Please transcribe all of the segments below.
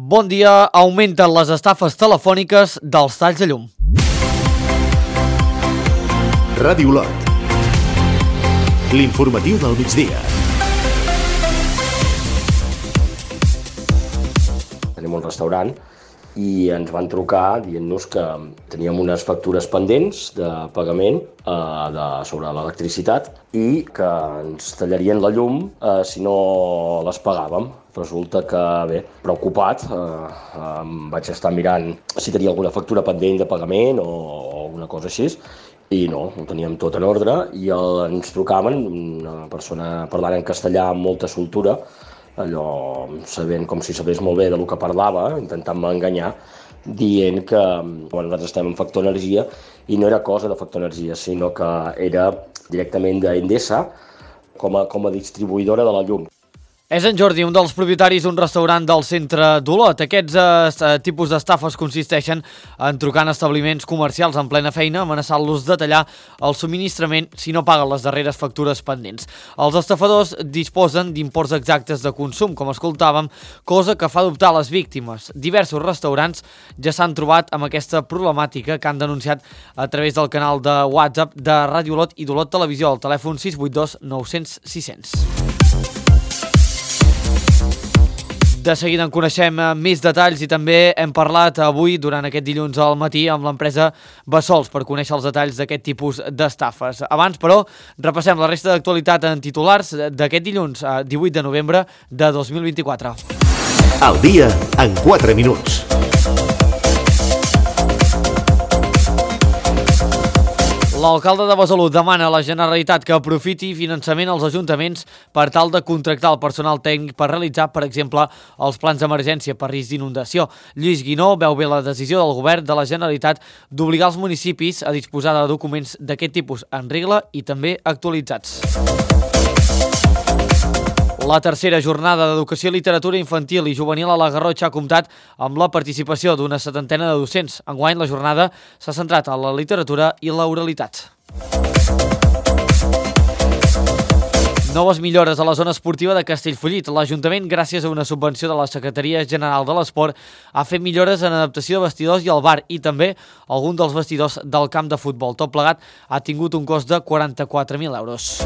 Bon dia, augmenten les estafes telefòniques dels talls de llum. Ràdio Olot. L'informatiu del migdia. Tenim un restaurant i ens van trucar dient-nos que teníem unes factures pendents de pagament sobre l'electricitat i que ens tallarien la llum si no les pagàvem. Resulta que, bé, preocupat, em vaig estar mirant si tenia alguna factura pendent de pagament o alguna cosa així, i no, ho teníem tot en ordre, i ens trucaven, una persona parlant en castellà amb molta soltura, allò sabent com si sabés molt bé del que parlava, intentant-me enganyar, dient que nosaltres estem en Factor Energia i no era cosa de Factor Energia, sinó que era directament d'Endesa com a distribuïdora de la llum. És en Jordi, un dels propietaris d'un restaurant del centre d'Olot. Aquests tipus d'estafes consisteixen en trucar en establiments comercials en plena feina, amenaçant-los de tallar el subministrament si no paguen les darreres factures pendents. Els estafadors disposen d'imports exactes de consum, com escoltàvem, cosa que fa dubtar les víctimes. Diversos restaurants ja s'han trobat amb aquesta problemàtica que han denunciat a través del canal de WhatsApp de Ràdio Olot i d'Olot Televisió, al telèfon 682 900 600. De seguida en coneixem més detalls i també hem parlat avui durant aquest dilluns al matí amb l'empresa Bessols per conèixer els detalls d'aquest tipus d'estafes. Abans, però, repassem la resta d'actualitat en titulars d'aquest dilluns 18 de novembre de 2024. Al dia en 4 minuts. L'alcalde de Besalú demana a la Generalitat que aprofiti finançament als ajuntaments per tal de contractar el personal tècnic per realitzar, per exemple, els plans d'emergència per risc d'inundació. Lluís Guinó veu bé la decisió del govern de la Generalitat d'obligar els municipis a disposar de documents d'aquest tipus en regla i també actualitzats. La tercera jornada d'Educació i Literatura Infantil i Juvenil a la Garrotxa ha comptat amb la participació d'una 70 de docents. Enguany, la jornada s'ha centrat en la literatura i l'oralitat. Noves millores a la zona esportiva de Castellfollit. L'Ajuntament, gràcies a una subvenció de la Secretaria General de l'Esport, ha fet millores en adaptació de vestidors i al bar i també algun dels vestidors del camp de futbol. Tot plegat ha tingut un cost de 44.000 euros.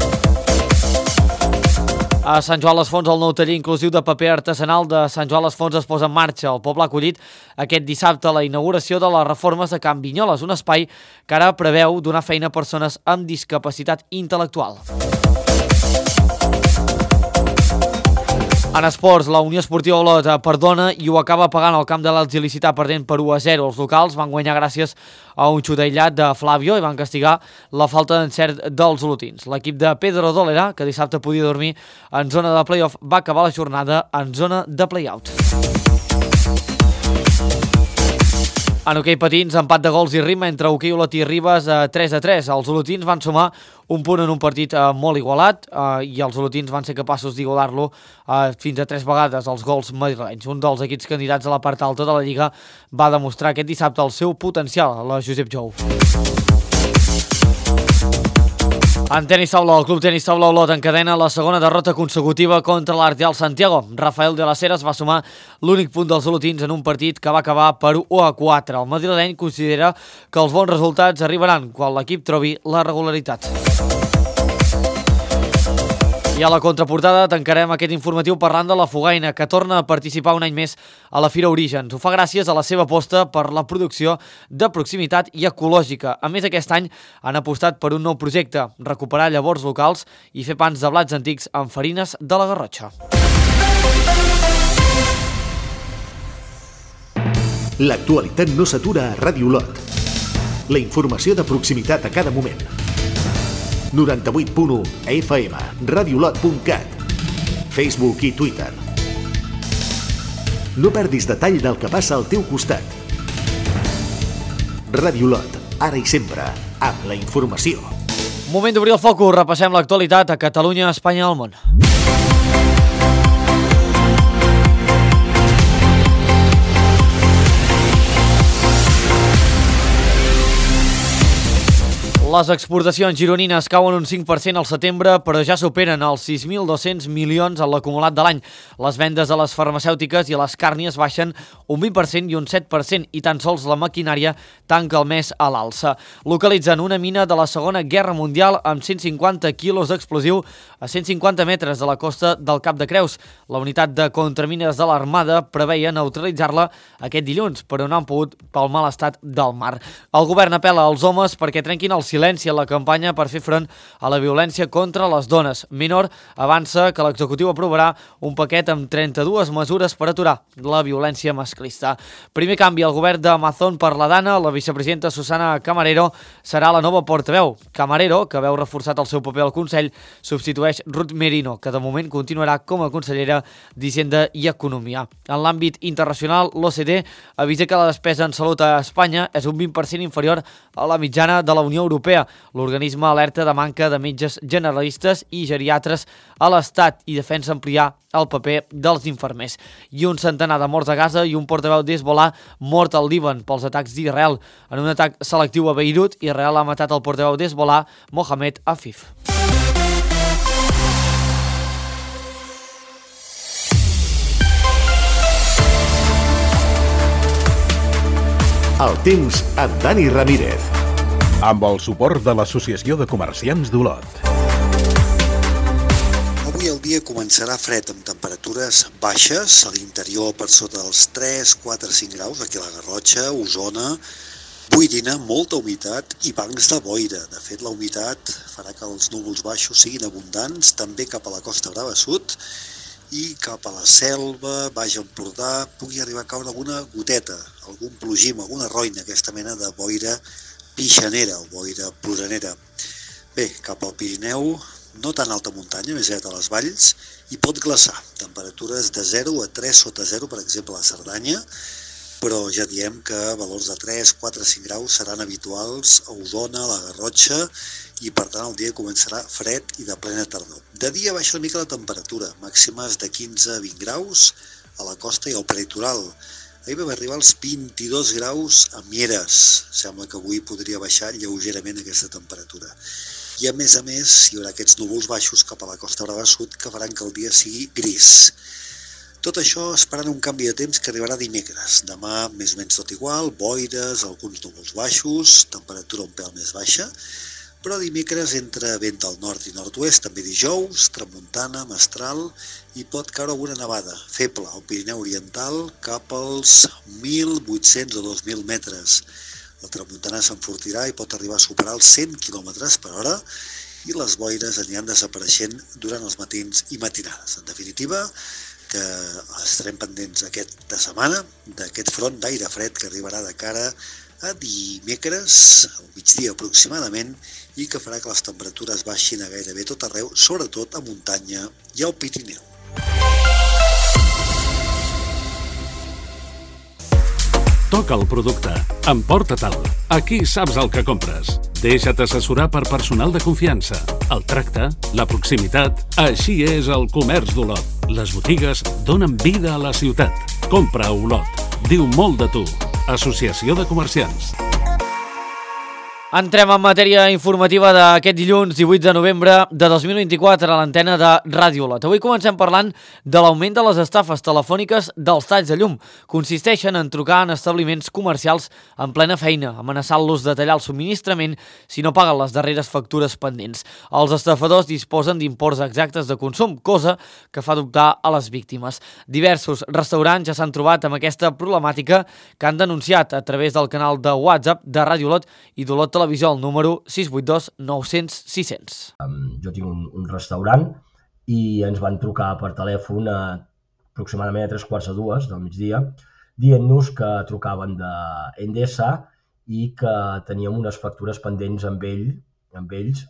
A Sant Joan les Fonts, el nou taller inclusiu de paper artesanal de Sant Joan les Fonts es posa en marxa. El poble ha acollit aquest dissabte la inauguració de les reformes de Can Vinyoles, un espai que ara preveu donar feina a persones amb discapacitat intel·lectual. En esports, la Unió Esportiva Olot perdona i ho acaba pagant al camp de l'Alts-il·licità perdent per 1-0. Els locals van guanyar gràcies a un xut aïllat de Flavio i van castigar la falta d'encert dels olotins. L'equip de Pedro Dolera, que dissabte podia dormir en zona de play-off, va acabar la jornada en zona de play-out. En hoquei patins, empat de gols i ritme entre Hoquei Olot i Ribes a 3-3. Els olotins van sumar un punt en un partit molt igualat i els olotins van ser capaços d'igualar-lo fins a 3 vegades els gols madrilenys. Un dels equips candidats a la part alta de la Lliga va demostrar aquest dissabte el seu potencial, la Josep Jou. En tenis taula, el Club Tenis Taula Olot encadena la segona derrota consecutiva contra l'Arteal Santiago. Rafael de las Heras va sumar l'únic punt dels olotins en un partit que va acabar per 1-4. El madrileny considera que els bons resultats arribaran quan l'equip trobi la regularitat. I a la contraportada tancarem aquest informatiu parlant de la Fogaina, que torna a participar un any més a la Fira Orígens. Ho fa gràcies a la seva aposta per la producció de proximitat i ecològica. A més, aquest any han apostat per un nou projecte, recuperar llavors locals i fer pans de blats antics amb farines de la Garrotxa. L'actualitat no s'atura a Ràdio Olot. La informació de proximitat a cada moment. 98.1 FM, radiolot.cat, Facebook i Twitter. No perdis detall del que passa al teu costat. Ràdio Olot, ara i sempre, amb la informació. Moment d'obrir el focus, repassem l'actualitat a Catalunya, Espanya i al món. Les exportacions gironines cauen un 5% al setembre, però ja superen els 6.200 milions en l'acumulat de l'any. Les vendes a les farmacèutiques i a les càrnies baixen un 20% i un 7%, i tan sols la maquinària tanca el mes a l'alça. Localitzen una mina de la Segona Guerra Mundial amb 150 quilos d'explosiu a 150 metres de la costa del Cap de Creus. La unitat de contramines de l'Armada preveia neutralitzar-la aquest dilluns, però no han pogut pel mal estat del mar. El govern apel·la als homes perquè trenquin el silenci en la campanya per fer front a la violència contra les dones. Minor avança que l'executiu aprovarà un paquet amb 32 mesures per aturar la violència masclista. Primer canvi al govern d'Amazon per la Dana. La vicepresidenta Susana Camarero serà la nova portaveu. Camarero, que veu reforçat el seu paper al Consell, substitueix Ruth Merino, que de moment continuarà com a consellera d'Hisenda i Economia. En l'àmbit internacional, l'OCDE avisa que la despesa en salut a Espanya és un 20% inferior a la mitjana de la Unió Europea. L'organisme alerta de manca de metges generalistes i geriatres a l'Estat i defensa ampliar el paper dels infermers. I un centenar de morts a Gaza i un portaveu d'Hezbollah mort al Líban pels atacs d'Israel. En un atac selectiu a Beirut, Israel ha matat el portaveu d'Hezbollah, Mohamed Afif. El temps amb Dani Ramírez. Amb el suport de l'Associació de Comerciants d'Olot. Avui el dia començarà fred amb temperatures baixes, a l'interior per sota dels 3, 4, 5 graus, aquí a la Garrotxa, Osona, boirina, molta humitat i bancs de boira. De fet, la humitat farà que els núvols baixos siguin abundants, també cap a la Costa Brava Sud, i cap a la Selva, Baix Empordà, pugui arribar a caure alguna goteta, algun plogim, alguna roina, aquesta mena de boira pixanera o boira ploranera. Bé, cap al Pirineu, no tan alta muntanya, més aviat a les valls, i pot glaçar. Temperatures de 0 a 3 sota 0, per exemple, a la Cerdanya, però ja diem que valors de 3, 4, 5 graus seran habituals a Osona, a la Garrotxa, i per tant el dia començarà fred i de plena tardor. De dia baixa una mica la temperatura, màximes de 15 a 20 graus a la costa i al prelitoral. Ahir vam arribar als 22 graus a Mieres. Sembla que avui podria baixar lleugerament aquesta temperatura. I a més, hi haurà aquests núvols baixos cap a la Costa Brava Sud que faran que el dia sigui gris. Tot això esperant un canvi de temps que arribarà dimecres. Demà més o menys tot igual, boires, alguns núvols baixos, temperatura un pèl més baixa, però dimecres entre vent del nord i nord-oest, també dijous, tramuntana, mestral, i pot caure alguna nevada, feble, al Pirineu Oriental, cap als 1.800 o 2.000 metres. La tramuntana s'enfortirà i pot arribar a superar els 100 km per hora i les boires aniran desapareixent durant els matins i matinades. En definitiva, que estarem pendents aquesta setmana d'aquest front d'aire fred que arribarà de cara a dimecres, al migdia aproximadament, i que farà que les temperatures baixin a gairebé tot arreu, sobretot a muntanya i al Pirineu. Toca el producte, emporta-te'l. Aquí saps el que compres. Deixa't assessorar per personal de confiança. El tracte, la proximitat, així és el comerç d'Olot. Les botigues donen vida a la ciutat. Compra a Olot. Diu molt de tu. Associació de Comerciants. Entrem en matèria informativa d'aquest dilluns 18 de novembre de 2024 a l'antena de Ràdio Olot. Avui comencem parlant de l'augment de les estafes telefòniques dels talls de llum. Consisteixen en trucar en establiments comercials en plena feina, amenaçant-los de tallar el subministrament si no paguen les darreres factures pendents. Els estafadors disposen d'imports exactes de consum, cosa que fa dubtar a les víctimes. Diversos restaurants ja s'han trobat amb aquesta problemàtica que han denunciat a través del canal de WhatsApp de Ràdio Olot i d'Olot Televisió, el número 682 900 600. Jo tinc un restaurant i ens van trucar per telèfon aproximadament a 3:45 del migdia dient-nos que trucaven d'Endesa i que teníem unes factures pendents amb ells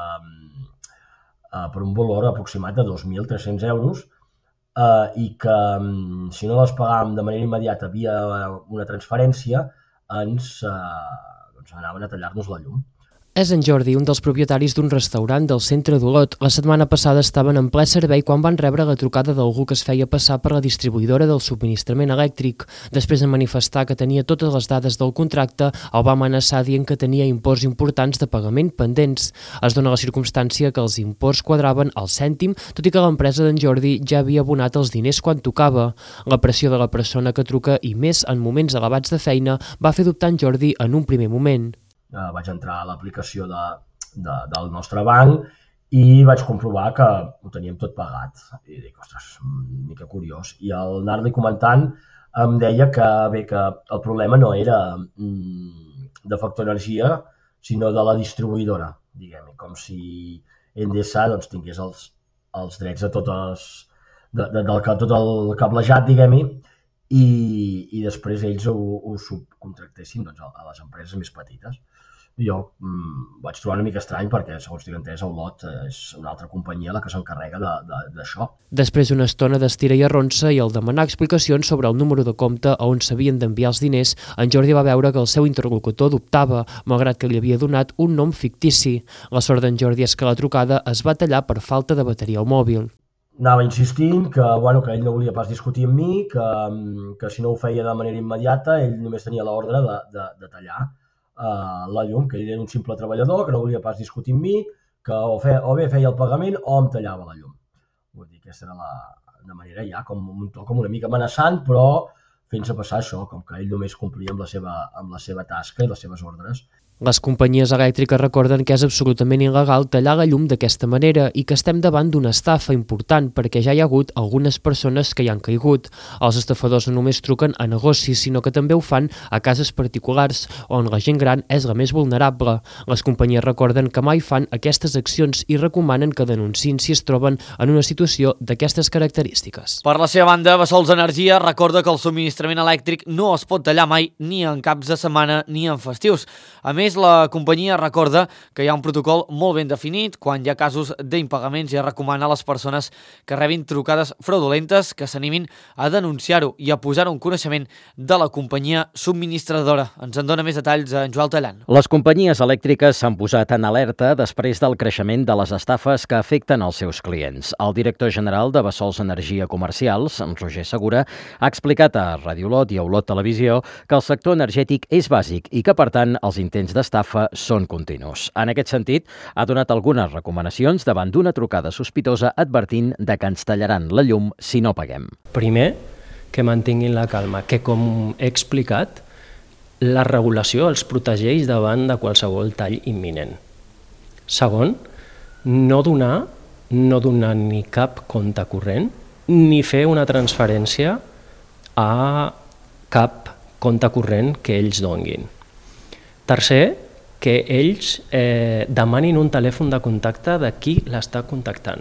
per un valor aproximat de 2.300 euros i que si no les pagàvem de manera immediata via una transferència ens anaven a tallar-nos la llum. És en Jordi, un dels propietaris d'un restaurant del centre d'Olot. La setmana passada estaven en ple servei quan van rebre la trucada d'algú que es feia passar per la distribuïdora del subministrament elèctric. Després de manifestar que tenia totes les dades del contracte, el va amenaçar dient que tenia imports importants de pagament pendents. Es dona la circumstància que els imports quadraven al cèntim, tot i que l'empresa d'en Jordi ja havia abonat els diners quan tocava. La pressió de la persona que truca, i més en moments elevats de feina, va fer dubtar en Jordi en un primer moment. Vaig entrar a l'aplicació del nostre banc i vaig comprovar que ho teníem tot pagat. I dic, ostres, una mica curiós. I el anar-li comentant em deia que el problema no era de Factor Energia, sinó de la distribuïdora, diguem, com si Endesa tingués els drets de tot el cablejat, diguem-hi, i després ells ho subcontractessin a les empreses més petites. Jo vaig trobar una mica estrany perquè, segons tinc entès, Olot és una altra companyia la que s'encarrega d'això. Després d'una estona d'estira i arronsa i al demanar explicacions sobre el número de compte a on s'havien d'enviar els diners, en Jordi va veure que el seu interlocutor dubtava, malgrat que li havia donat un nom fictici. La sort d'en Jordi és que la trucada es va tallar per falta de bateria al mòbil. Anava insistint que ell no volia pas discutir amb mi, que si no ho feia de manera immediata, ell només tenia l'ordre de tallar la llum, que ell era un simple treballador, que no volia pas discutir amb mi, que o bé feia el pagament o em tallava la llum. Vull dir, aquesta era la manera ja, com una mica amenaçant, però fent-se passar això, com que ell només complia amb la seva tasca i les seves ordres. Les companyies elèctriques recorden que és absolutament il·legal tallar la llum d'aquesta manera i que estem davant d'una estafa important perquè ja hi ha hagut algunes persones que hi han caigut. Els estafadors no només truquen a negocis, sinó que també ho fan a cases particulars, on la gent gran és la més vulnerable. Les companyies recorden que mai fan aquestes accions i recomanen que denunciïn si es troben en una situació d'aquestes característiques. Per la seva banda, Bessols Energia recorda que el subministrament elèctric no es pot tallar mai ni en caps de setmana ni en festius. A més, la companyia recorda que hi ha un protocol molt ben definit quan hi ha casos d'impagaments i recomana a les persones que rebin trucades fraudulentes que s'animin a denunciar-ho i a posar-ho en coneixement de la companyia subministradora. Ens en dona més detalls en Joel Tallant. Les companyies elèctriques s'han posat en alerta després del creixement de les estafes que afecten els seus clients. El director general de Bessols Energia Comercials, Roger Segura, ha explicat a Radio Olot i a Olot Televisió que el sector energètic és bàsic i que, per tant, els intents d'estafa són continus. En aquest sentit, ha donat algunes recomanacions davant d'una trucada sospitosa advertint de que ens tallaran la llum si no paguem. Primer, que mantinguin la calma, que com he explicat, la regulació els protegeix davant de qualsevol tall imminent. Segon, no donar ni cap compte corrent ni fer una transferència a cap compte corrent que ells donguin. Tercer, que ells demanin un telèfon de contacte de qui l'està contactant.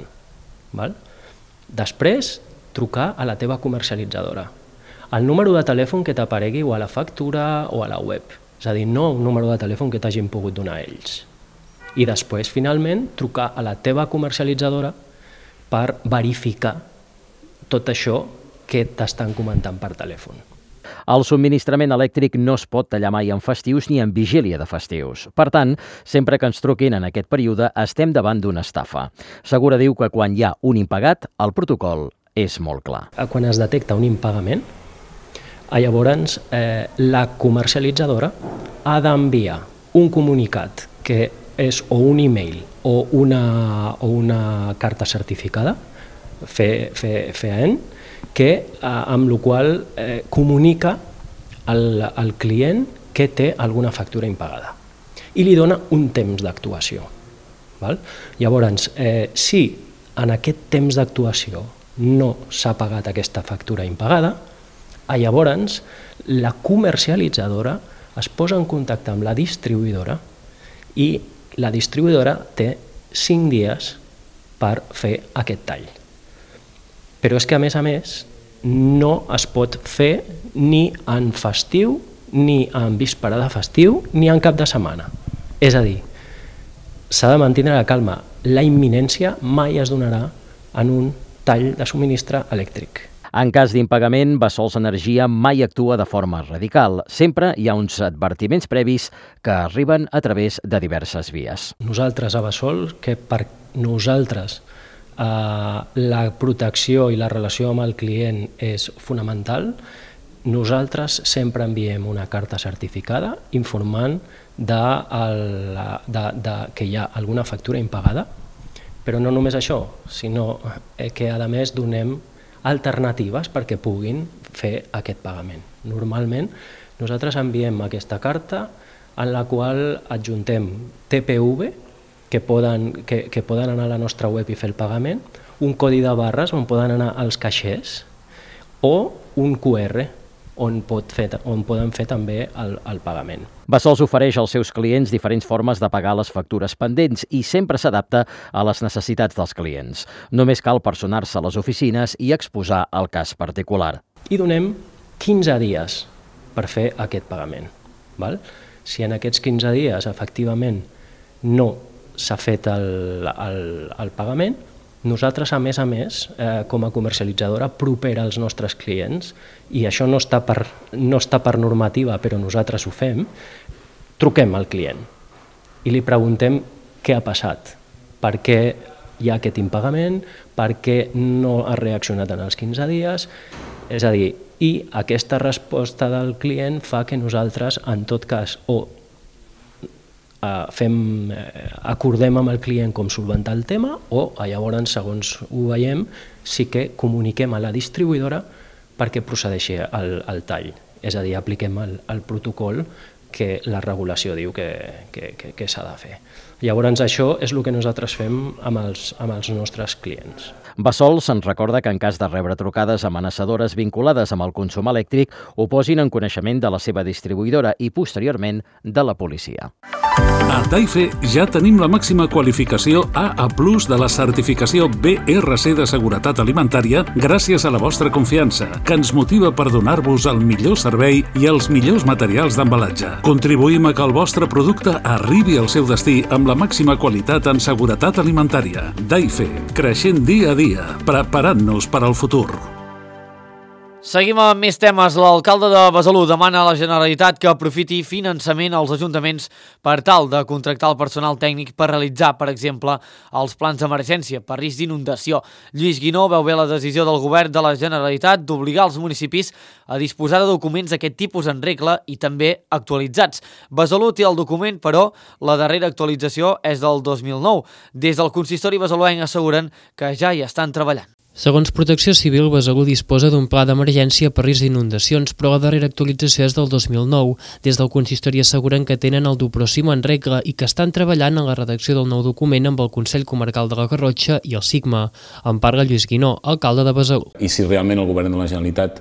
Després, trucar a la teva comercialitzadora. El número de telèfon que t'aparegui o a la factura o a la web. És a dir, no un número de telèfon que t'hagin pogut donar ells. I després, finalment, trucar a la teva comercialitzadora per verificar tot això que t'estan comentant per telèfon. El subministrament elèctric no es pot tallar mai en festius ni en vigília de festius. Per tant, sempre que ens truquin en aquest període estem davant d'una estafa. Segura diu que quan hi ha un impagat, el protocol és molt clar. Quan es detecta un impagament, llavors la comercialitzadora ha d'enviar un comunicat que és o un e-mail o una carta certificada, FEAN, amb la qual comunica al client que té alguna factura impagada i li dona un temps d'actuació. Llavors, si en aquest temps d'actuació no s'ha pagat aquesta factura impagada, llavors la comercialitzadora es posa en contacte amb la distribuïdora i la distribuïdora té 5 dies per fer aquest tall. Però és que, a més, no es pot fer ni en festiu, ni en víspera de festiu, ni en cap de setmana. És a dir, s'ha de mantenir la calma. La imminència mai es donarà en un tall de subministre elèctric. En cas d'impagament, Bessols Energia mai actua de forma radical. Sempre hi ha uns advertiments previs que arriben a través de diverses vies. Nosaltres a Bessols, que per nosaltres la protecció i la relació amb el client és fonamental, nosaltres sempre enviem una carta certificada informant que hi ha alguna factura impagada, però no només això, sinó que a més donem alternatives perquè puguin fer aquest pagament. Normalment nosaltres enviem aquesta carta en la qual adjuntem TPV, que poden anar a la nostra web i fer el pagament, un codi de barres on poden anar als caixers o un QR on poden fer també el pagament. Bessols ofereix als seus clients diferents formes de pagar les factures pendents i sempre s'adapta a les necessitats dels clients. Només cal personar-se a les oficines i exposar el cas particular. I donem 15 dies per fer aquest pagament. Si en aquests 15 dies efectivament no s'ha fet el pagament, nosaltres, a més, com a comercialitzadora propera als nostres clients, i això no està per normativa, però nosaltres ho fem, truquem al client i li preguntem què ha passat, per què hi ha aquest impagament, per què no ha reaccionat en els 15 dies, és a dir, i aquesta resposta del client fa que nosaltres, en tot cas, acordem amb el client com solventar el tema o llavors, segons ho veiem, sí que comuniquem a la distribuïdora perquè procedeixi al tall. És a dir, apliquem el protocol que la regulació diu que s'ha de fer. Llavors, això és el que nosaltres fem amb els nostres clients. Bessols ens recorda que en cas de rebre trucades amenaçadores vinculades amb el consum elèctric, ho posin en coneixement de la seva distribuïdora i, posteriorment, de la policia. A Taife ja tenim la màxima qualificació AA+ de la certificació BRC de seguretat alimentària gràcies a la vostra confiança, que ens motiva per donar-vos el millor servei i els millors materials d'embalatge. Contribuïm a que el vostre producte arribi al seu destí amb la màxima qualitat en seguretat alimentària. Taife, creixent dia a dia, preparant-nos per al futur. Seguim amb més temes. L'alcalde de Besalú demana a la Generalitat que aprofiti finançament als ajuntaments per tal de contractar el personal tècnic per realitzar, per exemple, els plans d'emergència per risc d'inundació. Lluís Guinó veu bé la decisió del govern de la Generalitat d'obligar els municipis a disposar de documents d'aquest tipus en regla i també actualitzats. Besalú té el document, però la darrera actualització és del 2009. Des del consistori besaluenc asseguren que ja hi estan treballant. Segons Protecció Civil, Besalú disposa d'un pla d'emergència per risc d'inundacions, però la darrera actualització és del 2009. Des del consistori asseguren que tenen el Duprocimo en regla i que estan treballant en la redacció del nou document amb el Consell Comarcal de la Garrotxa i el SIGMA. En parla Lluís Guinó, alcalde de Besalú. I si realment el govern de la Generalitat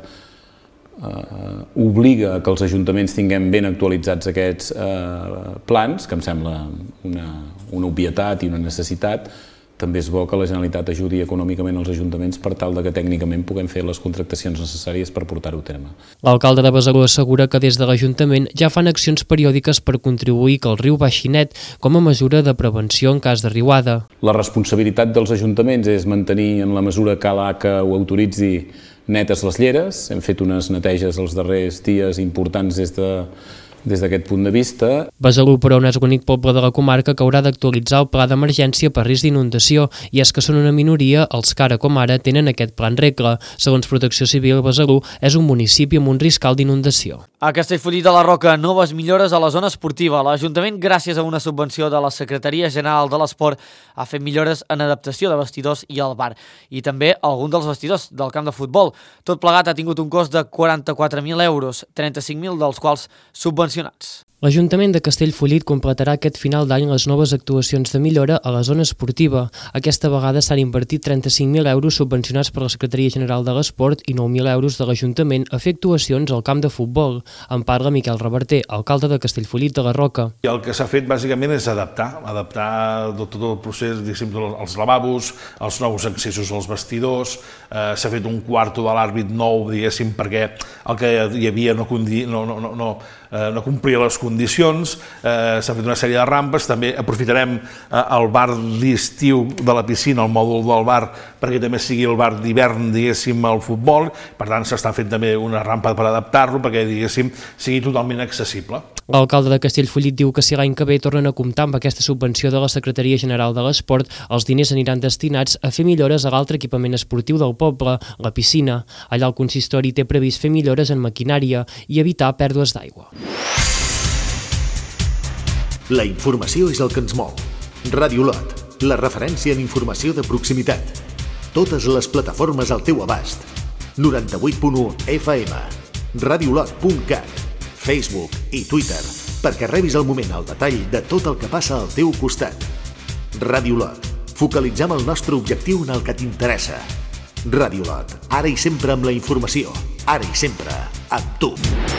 obliga que els ajuntaments tinguem ben actualitzats aquests plans, que em sembla una obvietat i una necessitat, també és bo que la Generalitat ajudi econòmicament els ajuntaments per tal que tècnicament puguem fer les contractacions necessàries per portar-ho a terme. L'alcalde de Besalú assegura que des de l'Ajuntament ja fan accions periòdiques per contribuir que el riu baixi net com a mesura de prevenció en cas de riuada. La responsabilitat dels ajuntaments és mantenir, en la mesura que l'ACA ho autoritzi, netes les lleres. Hem fet unes neteges els darrers dies importants des d'aquest punt de vista. Besalú, però, no és l'únic poble de la comarca que haurà d'actualitzar el pla d'emergència per risc d'inundació, i és que són una minoria els que ara com ara tenen aquest pla en regla. Segons Protecció Civil, Besalú és un municipi amb un risc alt d'inundació. A Castellfollit de la Roca, noves millores a la zona esportiva. L'Ajuntament, gràcies a una subvenció de la Secretaria General de l'Esport, ha fet millores en adaptació de vestidors i al bar, i també algun dels vestidors del camp de futbol. Tot plegat ha tingut un cost de 44.000 euros, 35.000 dels quals subvencionats. L'Ajuntament de Castellfollit completarà aquest final d'any les noves actuacions de millora a la zona esportiva. Aquesta vegada s'han invertit 35.000 euros subvencionats per la Secretaria General de l'Esport i 9.000 euros de l'Ajuntament a fer actuacions al camp de futbol. En parla Miquel Reverter, alcalde de Castellfollit de la Roca. I el que s'ha fet bàsicament és adaptar tot el procés, els lavabos, els nous accessos als vestidors, s'ha fet un quarto de l'àrbit nou, diguéssim, perquè el que hi havia no complia les condicions condicions, s'ha fet una sèrie de rampes, també aprofitarem el bar d'estiu de la piscina, el mòdul del bar, perquè també sigui el bar d'hivern, diguéssim, al futbol. Per tant, s'està fent també una rampa per adaptar-lo perquè, diguéssim, sigui totalment accessible. L'alcalde de Castellfollit diu que si l'any que ve tornen a comptar amb aquesta subvenció de la Secretaria General de l'Esport, els diners aniran destinats a fer millores a l'altre equipament esportiu del poble, la piscina. Allà el consistori té previst fer millores en maquinària i evitar pèrdues d'aigua. La informació és el que ens mou. Ràdio Lot, la referència en informació de proximitat. Totes les plataformes al teu abast. 98.1 FM, radiolot.cat, Facebook i Twitter, perquè rebis al moment el detall de tot el que passa al teu costat. Ràdio Lot, focalitzem el nostre objectiu en el que t'interessa. Ràdio Lot, ara i sempre amb la informació, ara i sempre amb tu.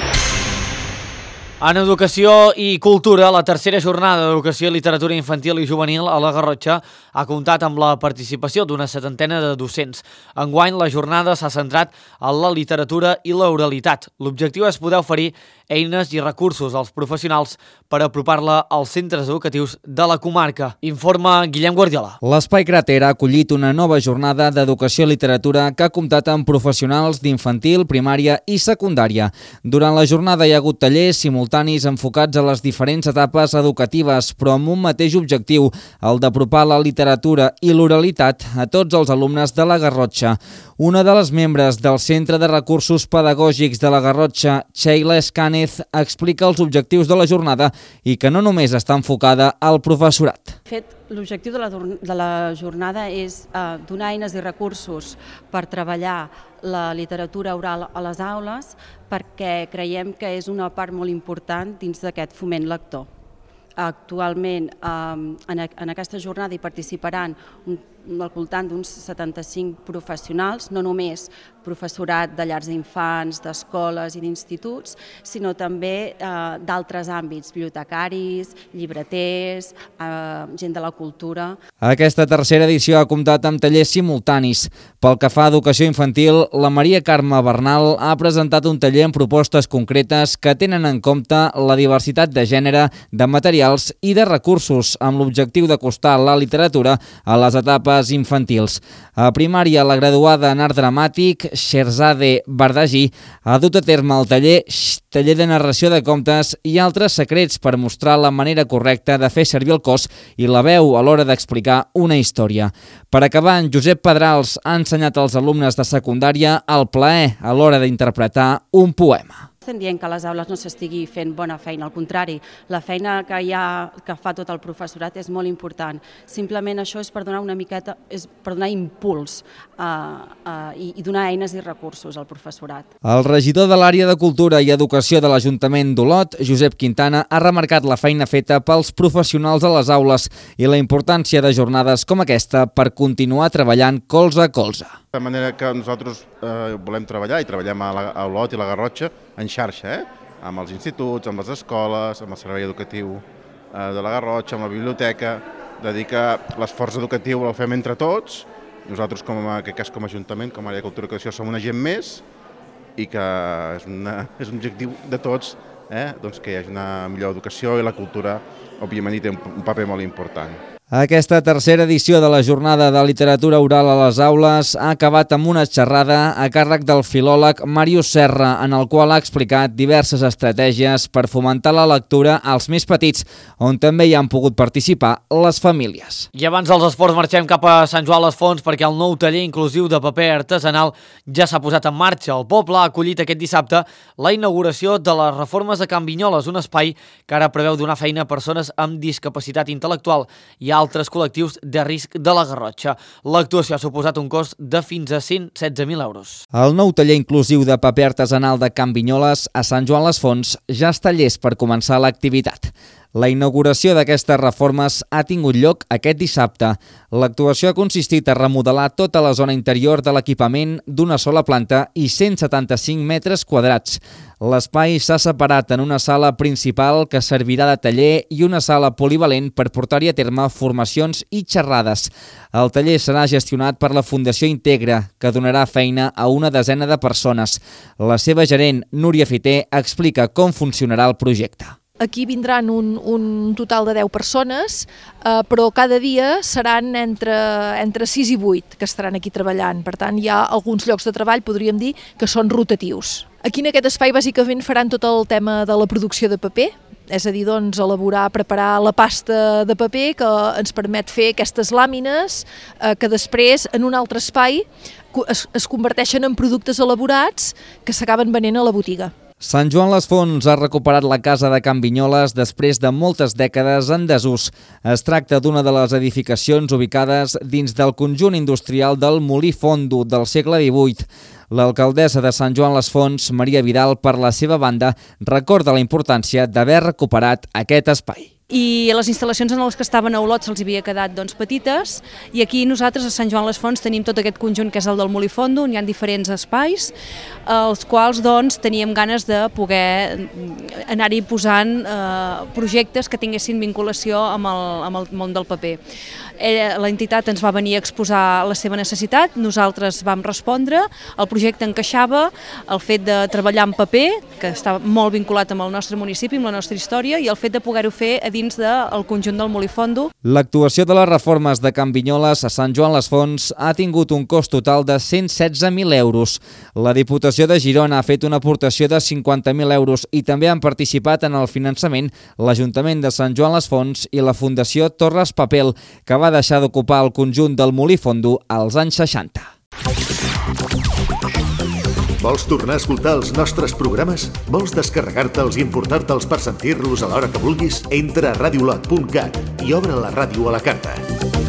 En educació i cultura, la tercera jornada d'educació i literatura infantil i juvenil a la Garrotxa ha comptat amb la participació d'una 70 de docents. Enguany, la jornada s'ha centrat en la literatura i l'oralitat. L'objectiu és poder oferir eines i recursos als professionals per apropar-la als centres educatius de la comarca. Informa Guillem Guardiola. L'Espai Cràter ha acollit una nova jornada d'educació i literatura que ha comptat amb professionals d'infantil, primària i secundària. Durant la jornada hi ha hagut tallers simultanis enfocats a les diferents etapes educatives, però amb un mateix objectiu, el d'apropar la literatura i l'oralitat a tots els alumnes de la Garrotxa. Una de les membres del Centre de Recursos Pedagògics de la Garrotxa, Sheila Escànez, explica els objectius de la jornada i que no només està enfocada al professorat. L'objectiu de la jornada és donar eines i recursos per treballar la literatura oral a les aules, perquè creiem que és una part molt important dins d'aquest foment lector. Actualment en aquesta jornada hi participaran al voltant d'uns 75 professionals, no només professorat de llars d'infants, d'escoles i d'instituts, sinó també d'altres àmbits, bibliotecaris, llibreters, gent de la cultura. Aquesta tercera edició ha comptat amb tallers simultanis. Pel que fa a educació infantil, la Maria Carme Bernal ha presentat un taller amb propostes concretes que tenen en compte la diversitat de gènere, de materials i de recursos, amb l'objectiu d'acostar la literatura a les etapes infantils. A primària, la graduada en art dramàtic, Sherzade Bardagi, ha dut a terme el taller de narració de contes i altres secrets per mostrar la manera correcta de fer servir el cos i la veu a l'hora d'explicar una història. Per acabar, en Josep Pedrals ha ensenyat als alumnes de secundària el plaer a l'hora d'interpretar un poema. Estem dient que a les aules no s'estigui fent bona feina, al contrari, la feina que fa tot el professorat és molt important. Simplement això és per donar una miqueta, és per donar impuls i donar eines i recursos al professorat. El regidor de l'àrea de Cultura i Educació de l'Ajuntament d'Olot, Josep Quintana, ha remarcat la feina feta pels professionals a les aules i la importància de jornades com aquesta per continuar treballant colze a colze. De manera que nosaltres volem treballar i treballem a Olot i la Garrotxa en xarxa, amb els instituts, amb les escoles, amb el servei educatiu de la Garrotxa, amb la biblioteca, de dir que l'esforç educatiu el fem entre tots. Nosaltres, en aquest cas com a Ajuntament, com a àrea de Cultura i Educació, som un agent més i que és un objectiu de tots que hi hagi una millor educació i la cultura, òbviament, hi té un paper molt important. Aquesta tercera edició de la jornada de literatura oral a les aules ha acabat amb una xerrada a càrrec del filòleg Màrius Serra, en el qual ha explicat diverses estratègies per fomentar la lectura als més petits, on també hi han pogut participar les famílies. I abans dels esports marxem cap a Sant Joan les Fonts perquè el nou taller inclusiu de paper artesanal ja s'ha posat en marxa. El poble ha acollit aquest dissabte la inauguració de les reformes de Can Vinyoles, un espai que ara preveu donar feina a persones amb discapacitat intel·lectual i altres col·lectius de risc de la Garrotxa. L'actuació ha suposat un cost de fins a 116.000 euros. El nou taller inclusiu de paper artesanal de Can Vinyoles a Sant Joan les Fonts ja està llest per començar l'activitat. La inauguració d'aquestes reformes ha tingut lloc aquest dissabte. L'actuació ha consistit a remodelar tota la zona interior de l'equipament d'una sola planta i 175 metres quadrats. L'espai s'ha separat en una sala principal que servirà de taller i una sala polivalent per portar-hi a terme formacions i xerrades. El taller serà gestionat per la Fundació Integra, que donarà feina a una desena de persones. La seva gerent, Núria Fiter, explica com funcionarà el projecte. Aquí vindran un total de 10 persones, però cada dia seran entre 6 i 8 que estaran aquí treballant. Per tant, hi ha alguns llocs de treball, podríem dir, que són rotatius. Aquí en aquest espai bàsicament faran tot el tema de la producció de paper, és a dir, doncs, elaborar, preparar la pasta de paper que ens permet fer aquestes làmines que després en un altre espai es converteixen en productes elaborats que s'acaben venent a la botiga. Sant Joan les Fonts ha recuperat la casa de Can Vinyoles després de moltes dècades en desús. Es tracta d'una de les edificacions ubicades dins del conjunt industrial del Molí Fondo del segle XVIII. L'alcaldessa de Sant Joan les Fonts, Maria Vidal, per la seva banda, recorda la importància d'haver recuperat aquest espai. I les instal·lacions en les que estaven a Olot se'ls havia quedat petites, i aquí nosaltres a Sant Joan les Fonts tenim tot aquest conjunt que és el del Molí Fondo, on hi ha diferents espais, els quals teníem ganes de poder anar-hi posant projectes que tinguessin vinculació amb el món del paper. L'entitat ens va venir a exposar la seva necessitat, nosaltres vam respondre, el projecte encaixava, el fet de treballar en paper, que està molt vinculat amb el nostre municipi, amb la nostra història, i el fet de poder-ho fer a dins del conjunt del Molí Fondo. L'actuació de les reformes de Can Vinyoles a Sant Joan les Fonts ha tingut un cost total de 116.000 euros. La Diputació de Girona ha fet una aportació de 50.000 euros i també han participat en el finançament l'Ajuntament de Sant Joan les Fonts i la Fundació Torres Papel, que va deixar d'ocupar el conjunt del Molí Fondo als anys 60. Vols tornar a escoltar els nostres programes? Vols descarregar-te'ls i importar-te'ls per sentir-los a l'hora que vulguis? Entra a radiolot.cat i obre la ràdio a la carta.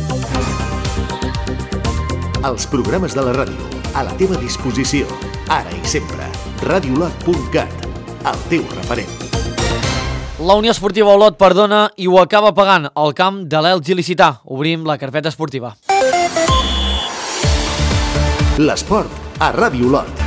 Els programes de la ràdio, a la teva disposició, ara i sempre. Radiolot.cat, el teu referent. La Unió Esportiva Olot perdona i ho acaba pagant al camp de l'Elx il·licità. Obrim la carpeta esportiva. L'esport a Ràdio Olot.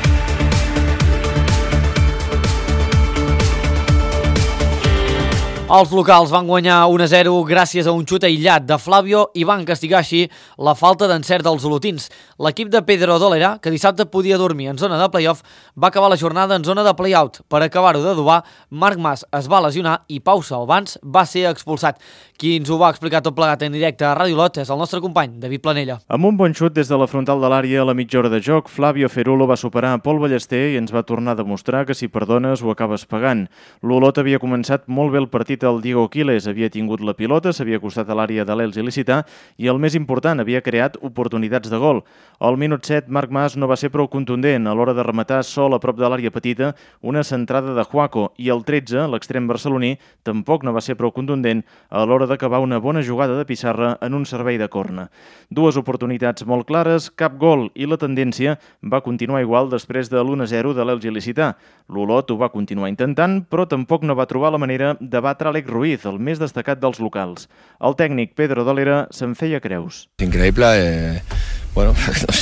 Els locals van guanyar 1-0 gràcies a un xut aïllat de Flavio i van castigar així la falta d'encert dels olotins. L'equip de Pedro Dolera, que dissabte podia dormir en zona de play-off, va acabar la jornada en zona de play-out. Per acabar-ho d'adobar, Marc Mas es va lesionar i Pau Salvans va ser expulsat. Qui ens ho va explicar tot plegat en directe a Ràdio Olot és el nostre company, David Planella. Amb un bon xut des de la frontal de l'àrea a la mitja hora de joc, Flavio Ferulo va superar a Pol Ballester i ens va tornar a demostrar que si perdones ho acabes pagant. L'Olot havia començat molt bé el partit. El Diego Quiles havia tingut la pilota, s'havia acostat a l'àrea de l'Elx il·licità i el més important, havia creat oportunitats de gol. Al minut 7, Marc Mas no va ser prou contundent a l'hora de rematar sol a prop de l'àrea petita una centrada de Juaco i el 13, l'extrem barceloní, tampoc no va ser prou contundent a l'hora d'acabar una bona jugada de Pissarra en un servei de corna. Dues oportunitats molt clares, cap gol i la tendència va continuar igual després de l'1-0 de l'Elx il·licità. L'Olot ho va continuar intentant, però tampoc no va trobar la manera de batre Àlex Ruiz, el més destacat dels locals. El tècnic Pedro Dolera se'n feia creus. Increïble, bueno,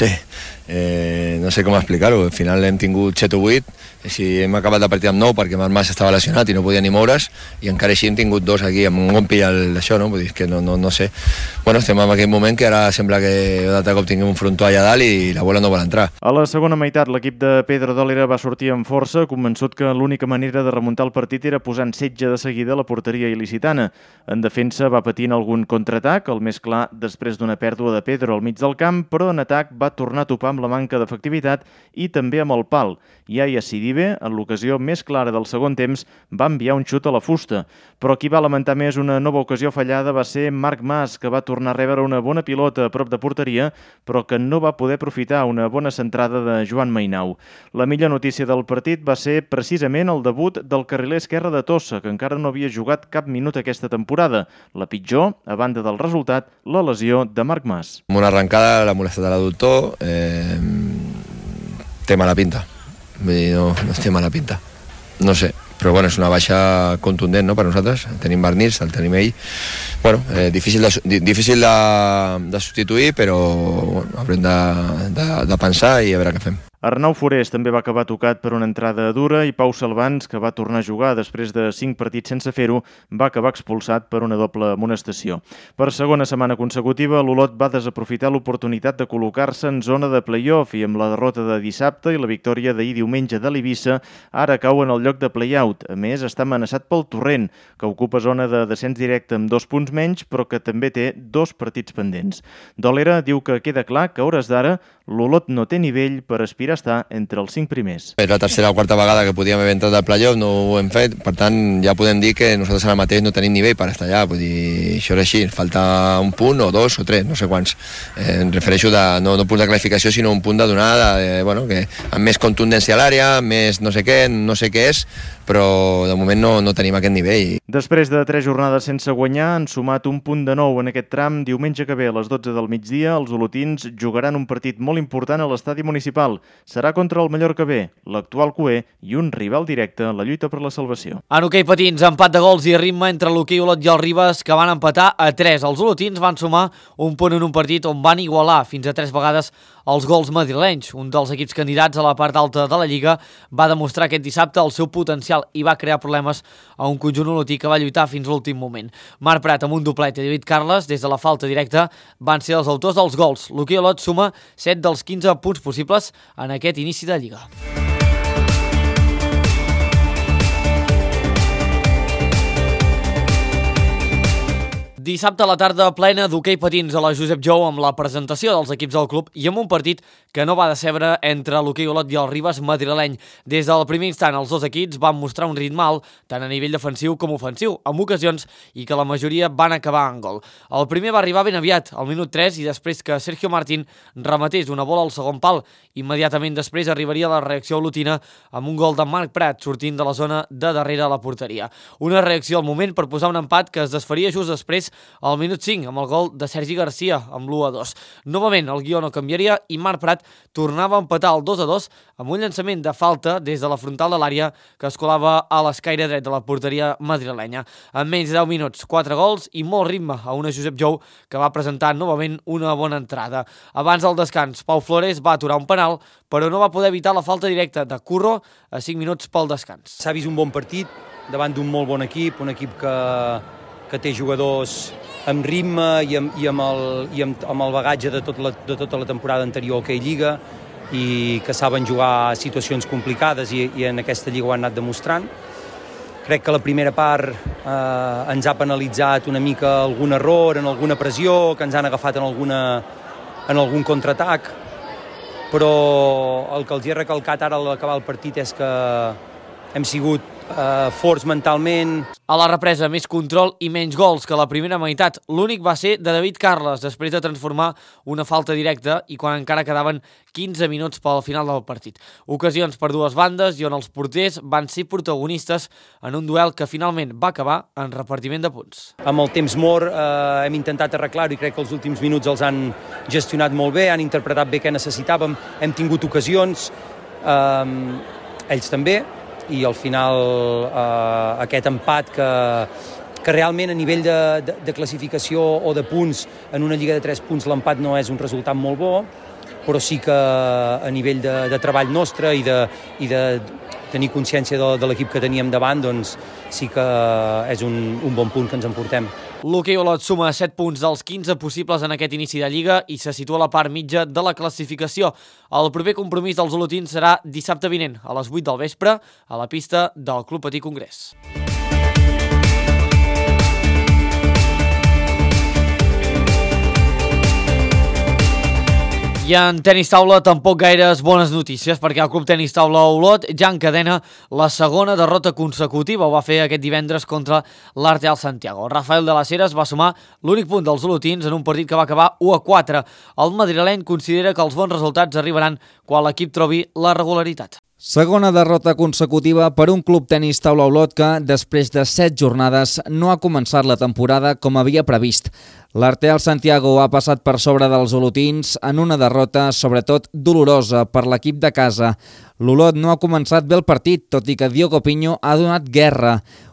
no sé com explicar-ho. Al final hem tingut 7 o 8, si hem acabat de partir amb 9 perquè Marc Mas estava lesionat i no podia ni moure's, i encara així hem tingut 2 aquí, amb un gompi d'això, no? Vull dir que no sé. Bueno, estem en aquell moment que ara sembla que d'altre cop tinguem un frontó allà dalt i la bola no vol entrar. A la segona meitat, l'equip de Pedro Dolera va sortir amb força, convençut que l'única manera de remuntar el partit era posant setge de seguida a la porteria il·licitana. En defensa va patint algun contraatac, el més clar després d'una pèrdua de Pedro al mig del camp, però en atac va tornar a topar amb la manca d'efectivitat i també amb el pal. Yaya Sidibe, en l'ocasió més clara del segon temps, va enviar un xut a la fusta. Però qui va lamentar més una nova ocasió fallada va ser Marc Mas, que va tornar a rebre una bona pilota a prop de porteria, però que no va poder aprofitar una bona centrada de Joan Mainau. La millor notícia del partit va ser precisament el debut del carriler esquerre de Tossa, que encara no havia jugat cap minut aquesta temporada. La pitjor, a banda del resultat, la lesió de Marc Mas. Amb una arrencada, l'ha molestat a l'adductor, té mala pinta. Vull dir, no té mala pinta. No sé, però bueno, és una baixa contundent, no?, per nosaltres. Tenim Barnils, el tenim ell. Bueno, difícil de substituir, però bueno, haurem de pensar i a veure què fem. Arnau Forés també va acabar tocat per una entrada dura i Pau Salvans, que va tornar a jugar després de 5 partits sense fer-ho, va acabar expulsat per una doble amonestació. Per segona setmana consecutiva, l'Olot va desaprofitar l'oportunitat de col·locar-se en zona de play-off i amb la derrota de dissabte i la victòria d'ahir diumenge de l'Eivissa, ara cau en el lloc de play-out. A més, està amenaçat pel Torrent, que ocupa zona de descens directe amb 2 punts menys, però que també té 2 partits pendents. Dolera diu que queda clar que a hores d'ara l'Olot no té nivell per aspirar a estar entre els 5 primers. És la tercera o quarta vegada que podíem haver entrat al playoff, no ho hem fet, per tant ja podem dir que nosaltres ara mateix no tenim nivell per estar allà, vull dir, això és així, falta un punt o 2 o 3, no sé quants. Em refereixo no punt de classificació, sinó un punt de donada, que amb més contundència a l'àrea, més no sé què és, però de moment no tenim aquest nivell. Després de 3 jornades sense guanyar, han sumat un punt de nou en aquest tram. Diumenge que ve a les 12 del migdia, els olotins jugaran un partit molt important a l'estadi municipal. Serà contra el Mallorca B, l'actual cuer i un rival directe en la lluita per la salvació. En hoquei patins, empat de gols i ritme entre l'Hoquei Olot i el Ribes, que van empatar a 3. Els olotins van sumar un punt en un partit on van igualar fins a 3 vegades els gols madrilenys. Un dels equips candidats a la part alta de la Lliga va demostrar aquest dissabte el seu potencial i va crear problemes a un conjunt olotí que va lluitar fins l'últim moment. Marc Prat amb un doblet i David Carles, des de la falta directa, van ser els autors dels gols. L'Hoquei Olot suma 7 dels 15 punts possibles en aquest inici de Lliga. Dissabte a la tarda plena d'hoquei patins a la Josep Jou amb la presentació dels equips del club i amb un partit que no va decebre entre l'Hoquei Olot i el Ribes madrileny. Des del primer instant els dos equips van mostrar un ritme alt tant a nivell defensiu com ofensiu, amb ocasions i que la majoria van acabar en gol. El primer va arribar ben aviat, al minut 3, i després que Sergio Martín rematés una bola al segon pal. Immediatament després arribaria la reacció olotina amb un gol de Marc Prat sortint de la zona de darrere a la porteria. Una reacció al moment per posar un empat que es desfaria just després al minut 5 amb el gol de Sergi Garcia amb l'1-2. Novament el guió no canviaria i Marc Prat tornava a empatar el 2-2 amb un llançament de falta des de la frontal de l'àrea que es colava a l'escaire dret de la porteria madrilenya. En menys de 10 minuts, 4 gols i molt ritme a una Josep Jou que va presentar novament una bona entrada. Abans del descans, Pau Flores va aturar un penal, però no va poder evitar la falta directa de Curro a 5 minuts pel descans. S'ha vist un bon partit davant d'un molt bon equip, un equip que té jugadors amb ritme i amb el bagatge de tota la temporada anterior a aquella Lliga i que saben jugar situacions complicades i en aquesta Lliga ho han anat demostrant. Crec que la primera part ens ha penalitzat una mica algun error, en alguna pressió, que ens han agafat en algun contraatac, però el que els he recalcat ara a l'acabar el partit és que hem sigut forts mentalment. A la represa, més control i menys gols que la primera meitat. L'únic va ser de David Carles, després de transformar una falta directa i quan encara quedaven 15 minuts pel final del partit. Ocasions per dues bandes i on els porters van ser protagonistes en un duel que finalment va acabar en repartiment de punts. Amb el temps mort hem intentat arreglar-ho i crec que els últims minuts els han gestionat molt bé, han interpretat bé què necessitàvem, hem tingut ocasions, ells també, i al final aquest empat que realment a nivell de classificació o de punts en una lliga de 3 punts l'empat no és un resultat molt bo, però sí que a nivell de treball nostre i de tenir consciència de l'equip que teníem davant, doncs sí que és un bon punt que ens emportem. L'Hoquei Olot suma 7 punts dels 15 possibles en aquest inici de Lliga i se situa a la part mitja de la classificació. El proper compromís dels olotins serà dissabte vinent, a les 8 del vespre, a la pista del Club Patí Congrés. I en tenis taula tampoc gaires bones notícies perquè el Club Tenis Taula Olot ja encadena la segona derrota consecutiva. Ho va fer aquest divendres contra l'Arteal Santiago. Rafael de las Heras va sumar l'únic punt dels olotins en un partit que va acabar 1-4. El madrileny considera que els bons resultats arribaran quan l'equip trobi la regularitat. Segona derrota consecutiva per un Club Tenis Taula Olot que, després de 7 jornades, no ha començat la temporada com havia previst. L'Arteal Santiago ha passat per sobre dels olotins en una derrota, sobretot dolorosa, per l'equip de casa. L'Olot no ha començat bé el partit, tot i que Diogo Pinho ha donat guerra.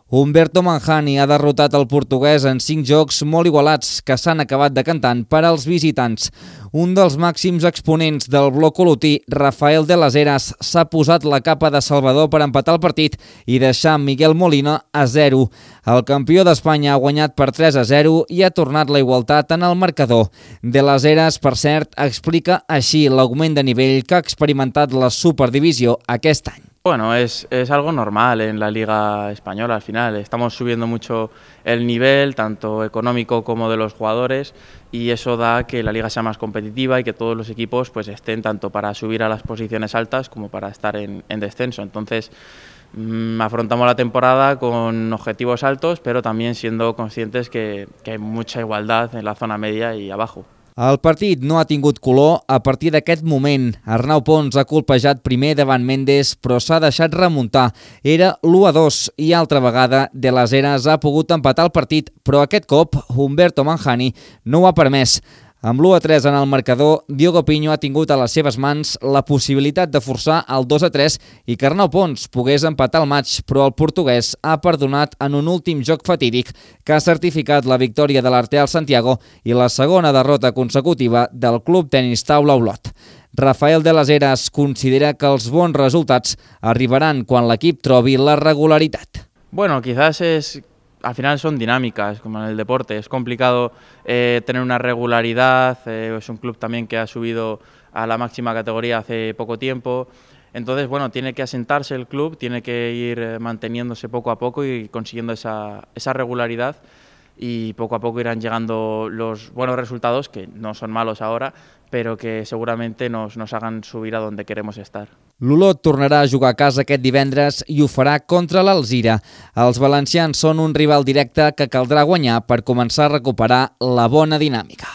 Humberto Manjani ha derrotat el portuguès en 5 jocs molt igualats que s'han acabat decantant per als visitants. Un dels màxims exponents del bloc olotí, Rafael de las Heras, s'ha posat la capa de salvador per empatar el partit i deixar Miguel Molina a 0. El campió d'Espanya ha guanyat per 3-0 i ha tornat la igualtat en el marcador. De las Heras, per cert, explica així l'augment de nivell que ha experimentat la Superdivisió aquest any. Bueno, es algo normal en la Liga Española al final. Estamos subiendo mucho el nivel, tanto económico como de los jugadores, y eso da que la liga sea más competitiva y que todos los equipos pues estén tanto para subir a las posiciones altas como para estar en descenso. Entonces, afrontamos la temporada con objetivos altos, pero también siendo conscientes que hay mucha igualdad en la zona media y abajo. El partit no ha tingut color a partir d'aquest moment. Arnau Pons ha colpejat primer davant Méndez, però s'ha deixat remuntar. Era l'1-2 i altra vegada De las Heras ha pogut empatar el partit, però aquest cop Humberto Manjani no ho ha permès. Amb l'1-3 en el marcador, Diogo Pinho ha tingut a les seves mans la possibilitat de forçar el 2-3 i que Arnau Pons pogués empatar el maig, però el portuguès ha perdonat en un últim joc fatídic que ha certificat la victòria de l'Arteal Santiago i la segona derrota consecutiva del Club Tenis Taula Olot. Rafael de las Heras considera que els bons resultats arribaran quan l'equip trobi la regularitat. Bueno, quizás al final son dinámicas, como en el deporte. Es complicado tener una regularidad, es un club también que ha subido a la máxima categoría hace poco tiempo. Entonces, bueno, tiene que asentarse el club, tiene que ir manteniéndose poco a poco y consiguiendo esa regularidad, y poco a poco irán llegando los buenos resultados, que no son malos ahora, pero que seguramente nos hagan subir a donde queremos estar. L'Olot tornarà a jugar a casa aquest divendres i ho farà contra l'Alzira. Els valencians són un rival directe que caldrà guanyar per començar a recuperar la bona dinàmica.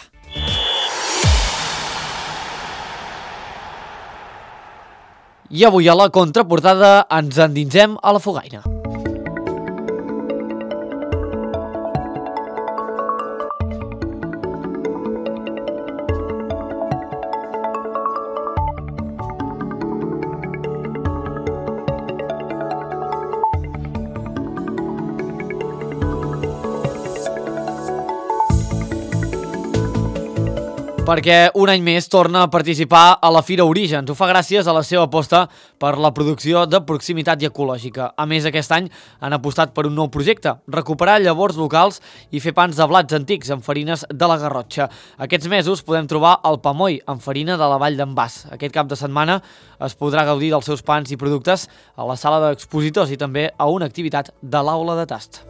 I avui a la contraportada ens endinsem a la Fogaina. Perquè un any més torna a participar a la Fira Orígens. Ho fa gràcies a la seva aposta per la producció de proximitat i ecològica. A més, aquest any han apostat per un nou projecte, recuperar llavors locals i fer pans de blats antics amb farines de la Garrotxa. Aquests mesos podem trobar el pamoll amb farina de la Vall d'en Bas. Aquest cap de setmana es podrà gaudir dels seus pans i productes a la sala d'expositors i també a una activitat de l'aula de tast.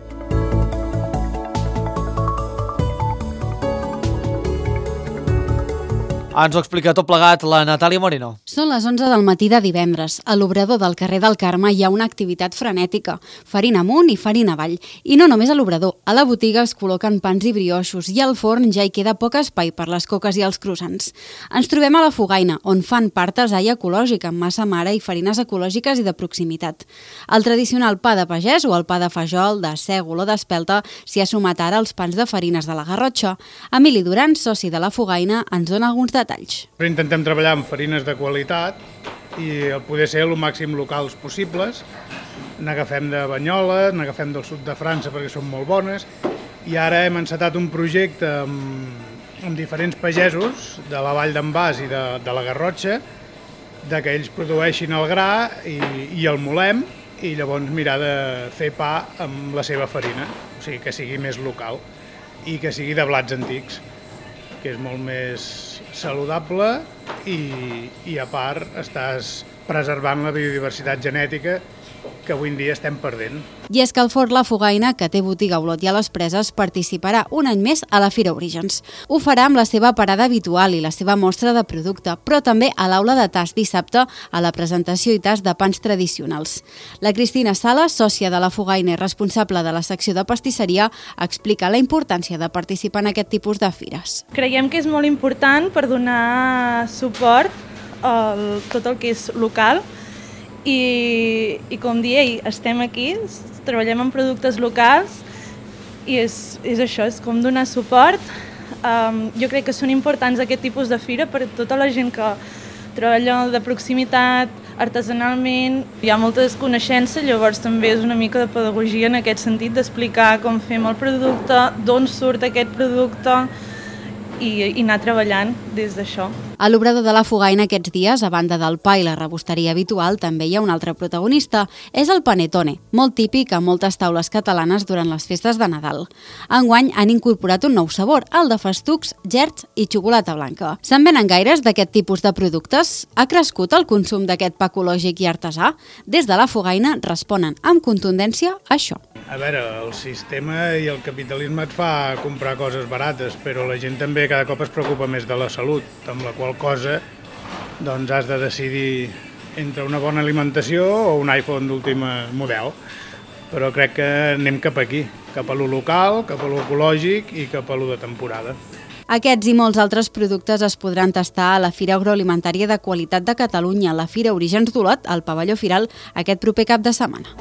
Ens ho explica tot plegat la Natàlia Moreno. Són les 11 del matí de divendres. A l'obrador del carrer del Carme hi ha una activitat frenètica. Farina amunt i farina avall. I no només a l'obrador. A la botiga es col·loquen pans i brioixos i al forn ja hi queda poc espai per les coques i els croissants. Ens trobem a la Fogaina, on fan artesà ecològic amb massa mare i farines ecològiques i de proximitat. El tradicional pa de pagès o el pa de fajol, de sègol o d'espelta s'hi ha sumat ara els pans de farines de la Garrotxa. Emili Duran, soci de la Fogaina, ens dona alguns detalls. Intentem treballar amb farines de qualitat i poder ser el màxim locals possibles. N'agafem de Banyoles, n'agafem del sud de França perquè són molt bones, i ara hem encetat un projecte amb diferents pagesos de la Vall d'en Bas i de la Garrotxa, que ells produeixin el gra i el molem, i llavors mirar de fer pa amb la seva farina, o sigui que sigui més local i que sigui de blats antics, que és molt més saludable i a part estàs preservant la biodiversitat genètica que avui en dia estem perdent. I és que el Forn La Fogaina, que té botiga a Olot i a les Preses, participarà un any més a la Fira Orígens. Ho farà amb la seva parada habitual i la seva mostra de producte, però també a l'aula de tast dissabte a la presentació i tast de pans tradicionals. La Cristina Sala, sòcia de la Fogaina i responsable de la secció de pastisseria, explica la importància de participar en aquest tipus de fires. Creiem que és molt important per donar suport a tot el que és local, i com deia, estem aquí, treballem en productes locals i és això, és com donar suport. Jo crec que són importants aquest tipus de fira per tota la gent que treballa de proximitat, artesanalment hi ha molta desconeixença, llavors també és una mica de pedagogia en aquest sentit, d'explicar com fem el producte, d'on surt aquest producte i anar treballant des d'això. A l'obrador de la Fogaina aquests dies, a banda del pa i la rebosteria habitual, també hi ha un altre protagonista. És el panetone, molt típic a moltes taules catalanes durant les festes de Nadal. Enguany han incorporat un nou sabor, el de festucs, gerds i xocolata blanca. Se'n venen gaires d'aquest tipus de productes? Ha crescut el consum d'aquest pa ecològic i artesà? Des de la Fogaina responen amb contundència a això. A veure, el sistema i el capitalisme et fa comprar coses barates, però la gent també cada cop es preocupa més de la salut, amb la qual cosa doncs has de decidir entre una bona alimentació o un iPhone d'últim model. Però crec que anem cap aquí, cap a lo local, cap a lo ecològic i cap a lo de temporada. Aquests i molts altres productes es podran tastar a la Fira Agroalimentària de Qualitat de Catalunya, la Fira Orígens d'Olot, al pavelló Firal, aquest proper cap de setmana.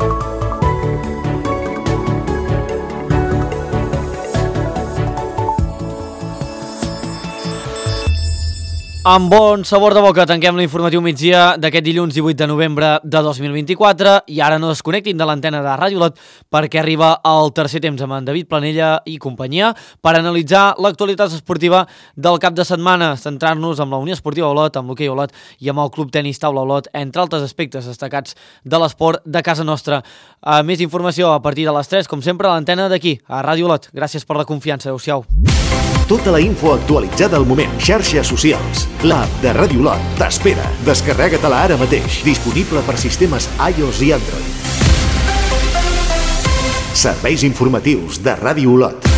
Amb bon sabor de boca tanquem l'informatiu migdia d'aquest dilluns 18 de novembre de 2024 i ara no desconnectin de l'antena de Ràdio Olot perquè arriba el tercer temps amb en David Planella i companyia per analitzar l'actualitat esportiva del cap de setmana, centrar-nos amb la Unió Esportiva Olot, amb l'hoquei Olot i amb el Club Tenis Taula Olot, entre altres aspectes destacats de l'esport de casa nostra. Més informació a partir de les 3, com sempre, a l'antena d'aquí, a Ràdio Olot. Gràcies per la confiança, adeu-siau. Tota la info actualitzada al moment. Xarxes socials. L'app de Ràdio Olot t'espera. Descarrega-te-la ara mateix. Disponible per sistemes iOS i Android. Serveis informatius de Ràdio Olot.